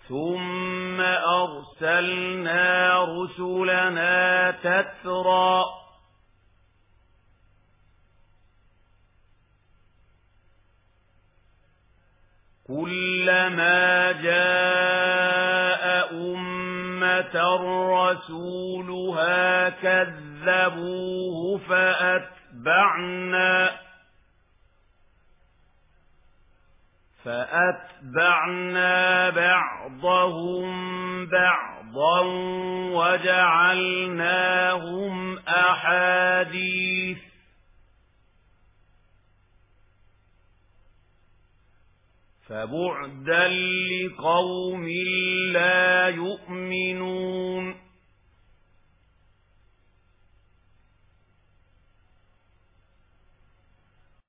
ثم أرسلنا رسلنا تترى كلما جاء أمة رسولها كذبوه فأتبعنا بعضهم بعضا وجعلناهم أحاديث فبعدا لقوم لا يؤمنون